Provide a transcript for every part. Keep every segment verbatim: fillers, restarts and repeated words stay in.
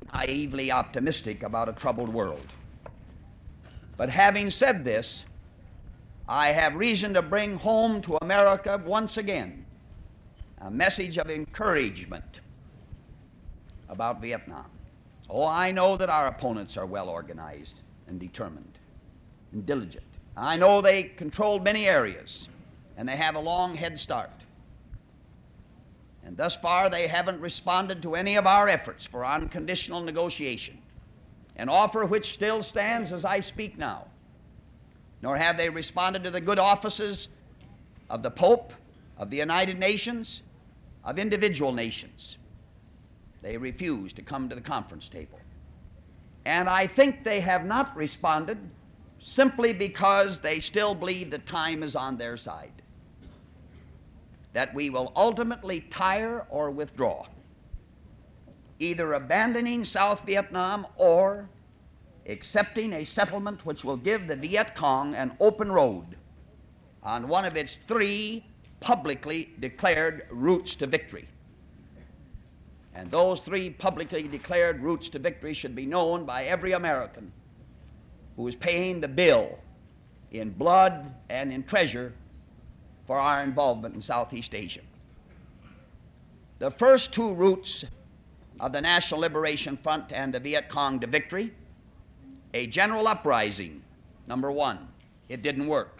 naively optimistic about a troubled world. But having said this, I have reason to bring home to America once again a message of encouragement about Vietnam. Oh, I know that our opponents are well organized and determined and diligent. I know they control many areas and they have a long head start. And thus far they haven't responded to any of our efforts for unconditional negotiation, an offer which still stands as I speak now. Nor have they responded to the good offices of the Pope, of the United Nations, of individual nations. They refuse to come to the conference table. And I think they have not responded simply because they still believe that time is on their side, that we will ultimately tire or withdraw, either abandoning South Vietnam or accepting a settlement which will give the Viet Cong an open road on one of its three publicly declared routes to victory. And those three publicly declared routes to victory should be known by every American who is paying the bill in blood and in treasure for our involvement in Southeast Asia. The first two routes of the National Liberation Front and the Viet Cong to victory, a general uprising, number one, it didn't work.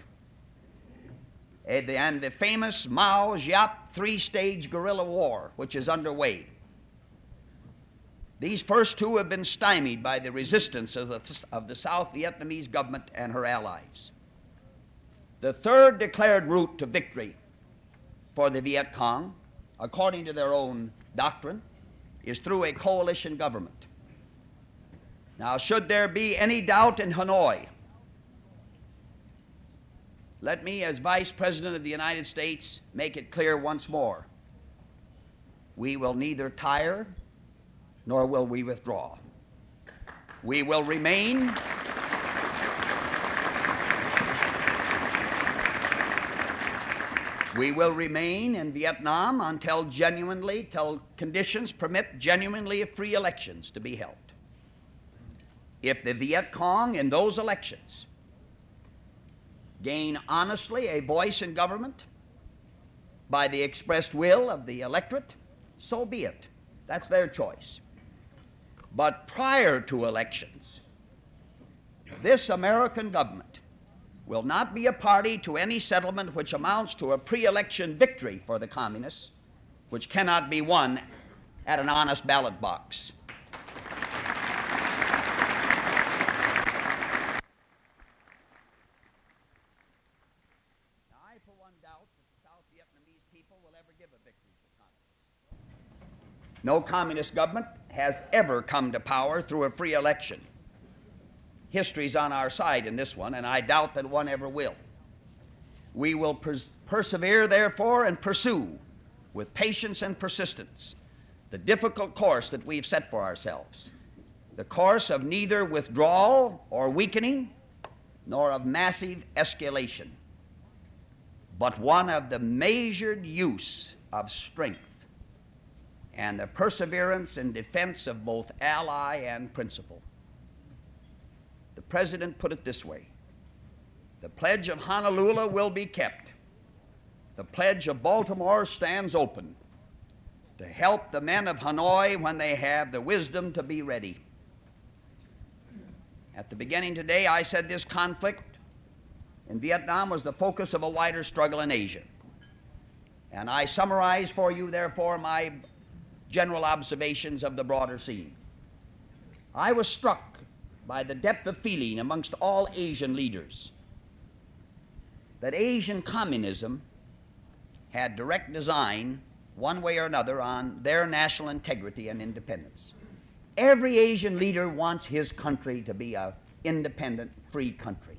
And the famous Mao Giap three-stage guerrilla war, which is underway. These first two have been stymied by the resistance of the, of the South Vietnamese government and her allies. The third declared route to victory for the Viet Cong, according to their own doctrine, is through a coalition government. Now, should there be any doubt in Hanoi, let me, as Vice President of the United States, make it clear once more. We will neither tire nor will we withdraw. We will remain We will remain in Vietnam until genuinely, till conditions permit genuinely free elections to be held. If the Viet Cong in those elections gain honestly a voice in government by the expressed will of the electorate, so be it. That's their choice. But prior to elections, this American government will not be a party to any settlement which amounts to a pre-election victory for the communists, which cannot be won at an honest ballot box. Now, I, for one, doubt that the South Vietnamese people will ever give a victory to communists. No communist government has ever come to power through a free election. History's on our side in this one, and I doubt that one ever will. We will pers- persevere, therefore, and pursue with patience and persistence the difficult course that we've set for ourselves, the course of neither withdrawal or weakening, nor of massive escalation, but one of the measured use of strength and the perseverance in defense of both ally and principle. The President put it this way: the pledge of Honolulu will be kept. The pledge of Baltimore stands open to help the men of Hanoi when they have the wisdom to be ready. At the beginning today, I said this conflict in Vietnam was the focus of a wider struggle in Asia. And I summarize for you, therefore, my general observations of the broader scene. I was struck by the depth of feeling amongst all Asian leaders that Asian communism had direct design, one way or another, on their national integrity and independence. Every Asian leader wants his country to be an independent, free country.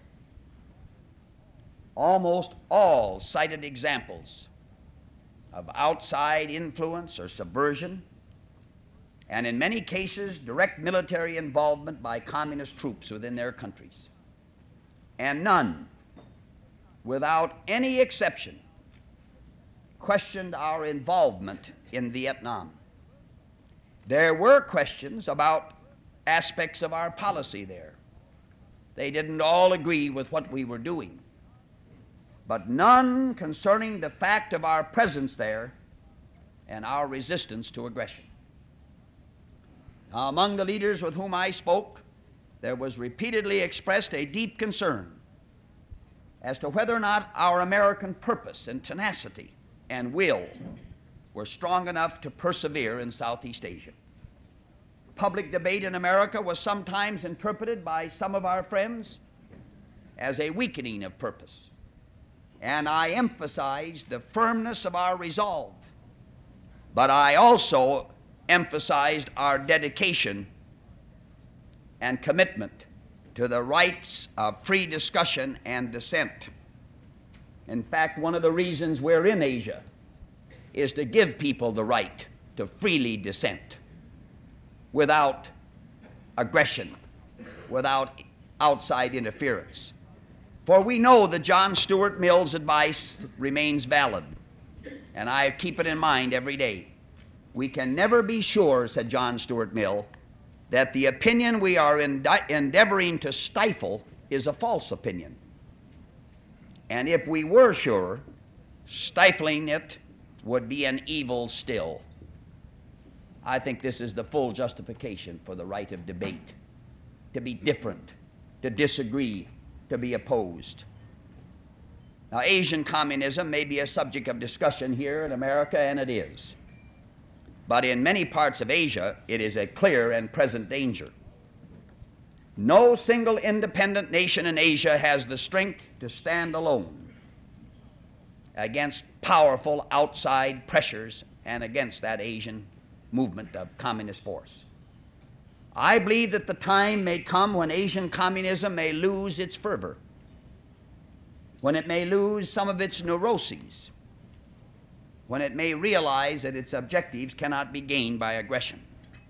Almost all cited examples of outside influence or subversion, and in many cases, direct military involvement by communist troops within their countries. And none, without any exception, questioned our involvement in Vietnam. There were questions about aspects of our policy there. They didn't all agree with what we were doing, but none concerning the fact of our presence there and our resistance to aggression. Now, among the leaders with whom I spoke, there was repeatedly expressed a deep concern as to whether or not our American purpose and tenacity and will were strong enough to persevere in Southeast Asia. Public debate in America was sometimes interpreted by some of our friends as a weakening of purpose, and I emphasized the firmness of our resolve, but I also emphasized our dedication and commitment to the rights of free discussion and dissent. In fact, one of the reasons we're in Asia is to give people the right to freely dissent without aggression, without outside interference. For we know that John Stuart Mill's advice remains valid, and I keep it in mind every day. We can never be sure, said John Stuart Mill, that the opinion we are ende- endeavoring to stifle is a false opinion. And if we were sure, stifling it would be an evil still. I think this is the full justification for the right of debate, to be different, to disagree, to be opposed. Now, Asian communism may be a subject of discussion here in America, and it is. But in many parts of Asia, it is a clear and present danger. No single independent nation in Asia has the strength to stand alone against powerful outside pressures and against that Asian movement of communist force. I believe that the time may come when Asian communism may lose its fervor, when it may lose some of its neuroses, when it may realize that its objectives cannot be gained by aggression.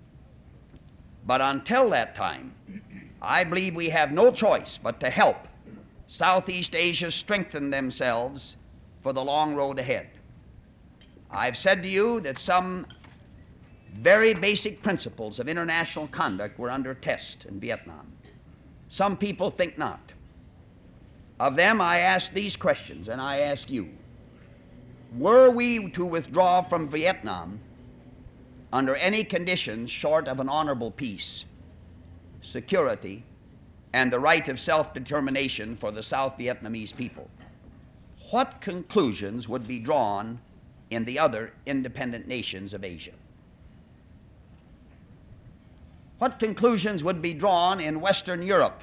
But until that time, I believe we have no choice but to help Southeast Asia strengthen themselves for the long road ahead. I've said to you that some very basic principles of international conduct were under test in Vietnam. Some people think not. Of them, I ask these questions, and I ask you. Were we to withdraw from Vietnam under any conditions short of an honorable peace, security, and the right of self-determination for the South Vietnamese people, what conclusions would be drawn in the other independent nations of Asia? What conclusions would be drawn in Western Europe,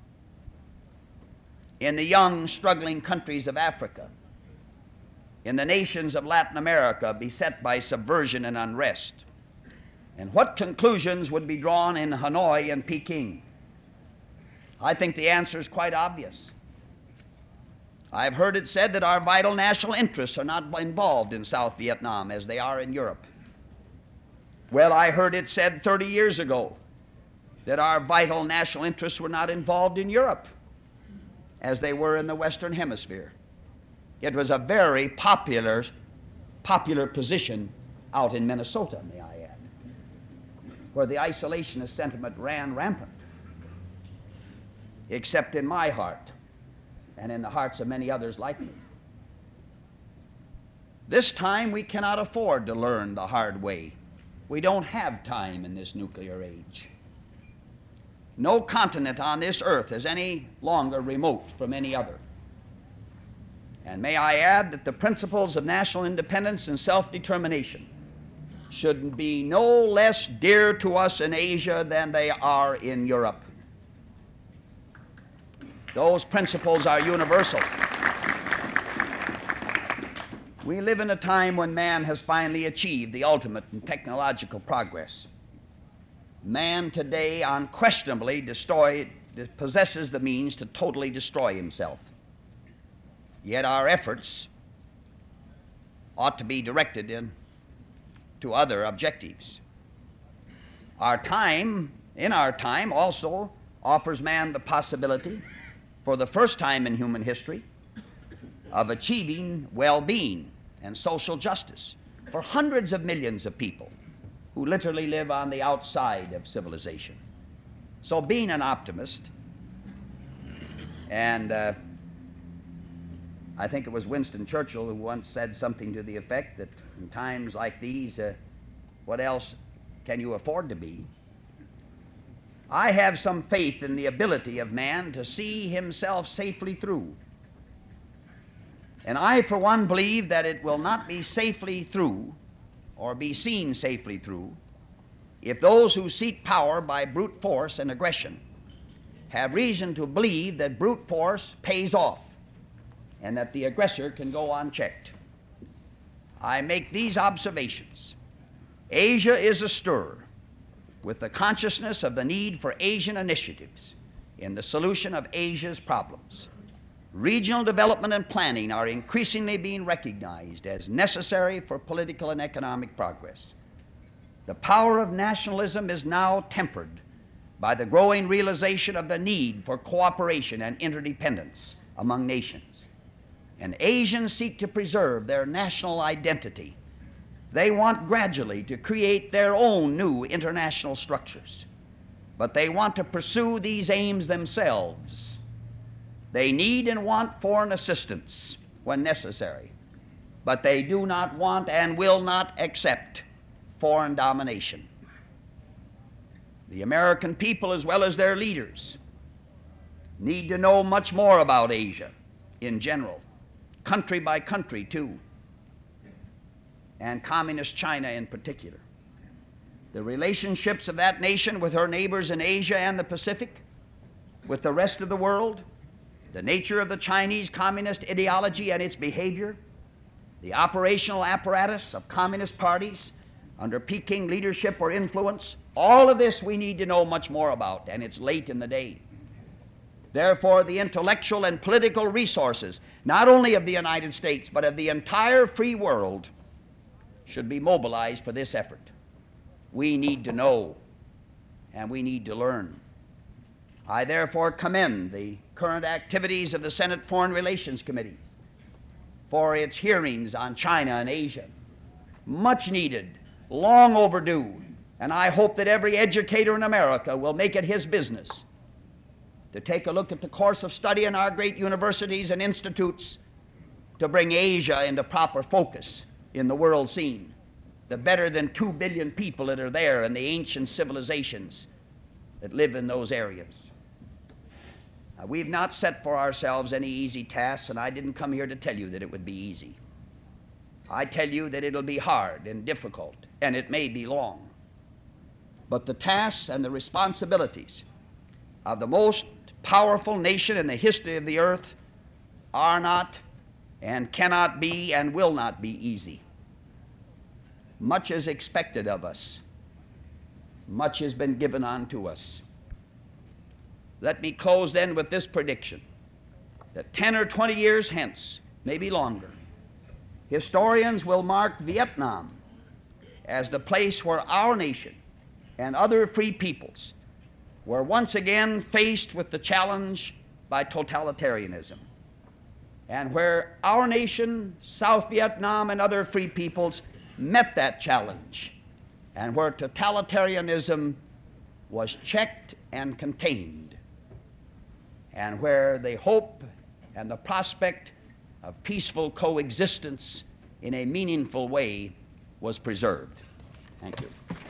in the young, struggling countries of Africa, in the nations of Latin America beset by subversion and unrest? And what conclusions would be drawn in Hanoi and Peking? I think the answer is quite obvious. I've heard it said that our vital national interests are not involved in South Vietnam as they are in Europe. Well, I heard it said thirty years ago that our vital national interests were not involved in Europe as they were in the Western Hemisphere. It was a very popular, popular position out in Minnesota, may I add, where the isolationist sentiment ran rampant, except in my heart and in the hearts of many others like me. This time we cannot afford to learn the hard way. We don't have time in this nuclear age. No continent on this earth is any longer remote from any other. And may I add that the principles of national independence and self-determination should be no less dear to us in Asia than they are in Europe. Those principles are universal. We live in a time when man has finally achieved the ultimate in technological progress. Man today unquestionably destroy, possesses the means to totally destroy himself. Yet our efforts ought to be directed in, to other objectives. Our time, in our time, also offers man the possibility, for the first time in human history, of achieving well-being and social justice for hundreds of millions of people who literally live on the outside of civilization. So being an optimist, and uh, I think it was Winston Churchill who once said something to the effect that in times like these, uh, what else can you afford to be? I have some faith in the ability of man to see himself safely through. And I, for one, believe that it will not be safely through or be seen safely through if those who seek power by brute force and aggression have reason to believe that brute force pays off and that the aggressor can go unchecked. I make these observations. Asia is astir with the consciousness of the need for Asian initiatives in the solution of Asia's problems. Regional development and planning are increasingly being recognized as necessary for political and economic progress. The power of nationalism is now tempered by the growing realization of the need for cooperation and interdependence among nations. And Asians seek to preserve their national identity. They want gradually to create their own new international structures, but they want to pursue these aims themselves. They need and want foreign assistance when necessary, but they do not want and will not accept foreign domination. The American people, as well as their leaders, need to know much more about Asia in general, country by country too, and Communist China in particular. The relationships of that nation with her neighbors in Asia and the Pacific, with the rest of the world, the nature of the Chinese communist ideology and its behavior, the operational apparatus of communist parties under Peking leadership or influence, all of this we need to know much more about, and it's late in the day. Therefore, the intellectual and political resources, not only of the United States, but of the entire free world, should be mobilized for this effort. We need to know, and we need to learn. I therefore commend the current activities of the Senate Foreign Relations Committee for its hearings on China and Asia. Much needed, long overdue, and I hope that every educator in America will make it his business to take a look at the course of study in our great universities and institutes to bring Asia into proper focus in the world scene. The better than two billion people that are there and the ancient civilizations that live in those areas. Now, we've not set for ourselves any easy tasks, and I didn't come here to tell you that it would be easy. I tell you that it'll be hard and difficult, and it may be long. But the tasks and the responsibilities of the most powerful nation in the history of the earth are not and cannot be and will not be easy. Much is expected of us. Much has been given unto us. Let me close then with this prediction, that ten or twenty years hence, maybe longer, historians will mark Vietnam as the place where our nation and other free peoples were once again faced with the challenge by totalitarianism, and where our nation, South Vietnam, and other free peoples met that challenge, and where totalitarianism was checked and contained, and where the hope and the prospect of peaceful coexistence in a meaningful way was preserved. Thank you.